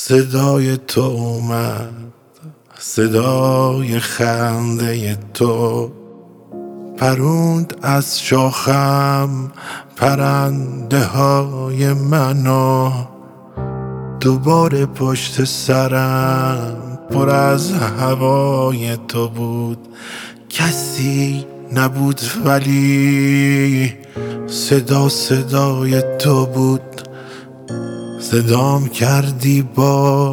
صدای تو اومد، صدای خنده تو پروند از شاخم پرنده های منو. دوباره پشت سرم پر از هوای تو بود، کسی نبود ولی صدای تو بود. صدام کردی با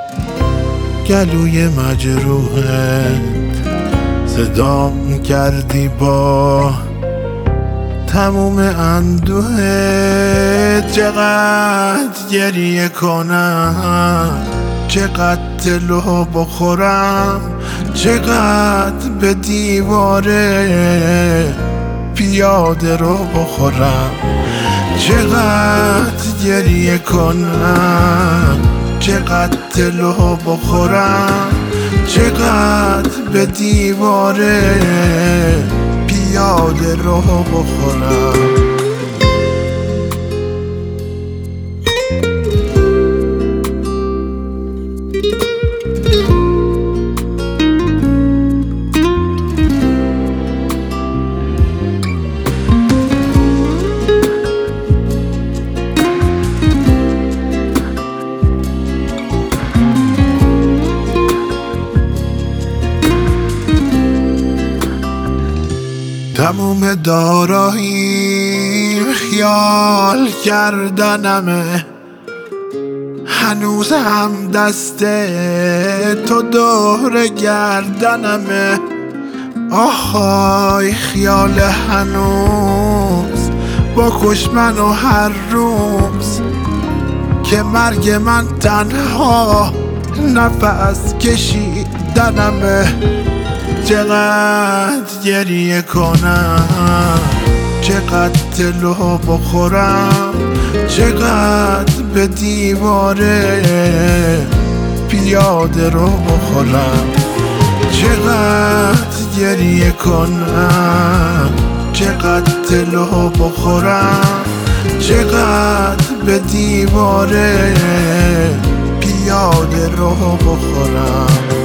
گلوی مجروحت، صدام کردی با تموم اندوهت. چقدر گریه کنم، چقدر تلو بخورم، چقدر به دیواره پیاده رو بخورم. چقدر گریه کنم، چقدر تلو بخورم، چقدر به دیواره پیاده رو بخورم. تموم داراییم خیال کردنمه، هنوز هم دست تو دور گردنمه. آهای خیال هنوز بکش منو هر روز، که مرگ من تنها نفس کشیدنمه. چقدر گریه کنم، چقدر تلو بخورم، چقدر به دیواره پیاده رو بخورم. چقدر گریه کنم، چقدر تلو بخورم، چقدر به دیواره پیاده رو بخورم.